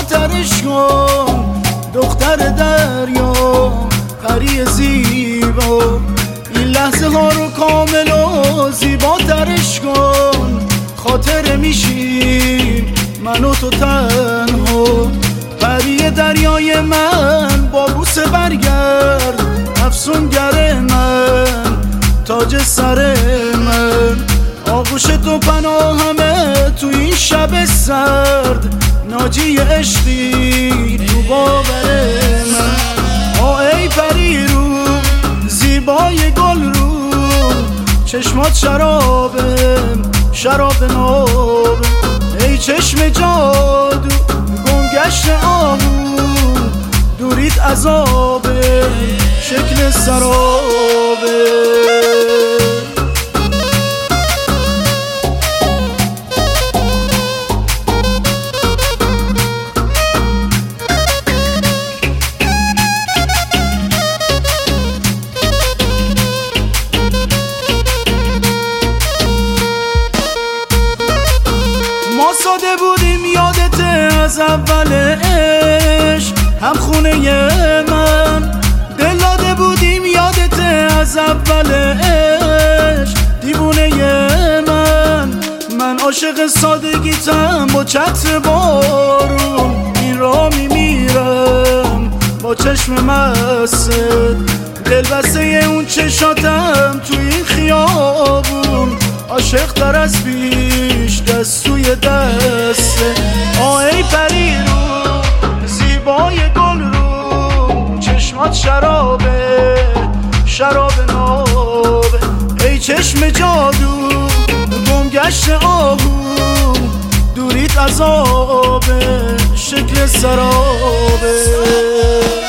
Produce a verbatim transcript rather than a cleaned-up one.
زیباترش کن دختر دریا پری زیبا، این لحظه ها رو کامل و زیباترش کن. خاطر میشیم من و تو تنها، پری دریای من با بوسه برگرد، افسونگر من تاج سر من، آغوش تو پناهمه تو این شب سرد، ناجی عشقی تو باور من. آ ای پری رو زیبای گل رو، چشمات شرابه شراب ناب، ای چشم جادو گمگشت آهو، دوریت عذابه شکل سرابه. ما ساده بودیم یادته از اول عشق، هم خونه من دل داده بودیم یادته از اول عشق، دیوونه من من عاشق سادگیتم با چتر بارون، این را میمیرم با چشم مست، دل بسته اون چشاتم تو این خیابون، عاشق تر از پیش دست توی دسته. آ ای پری رو زیبای گل رو، چشمات شرابه شراب نابه، ای چشم جادو گمگشت آهو، دوریت عذابه شکل سرابه.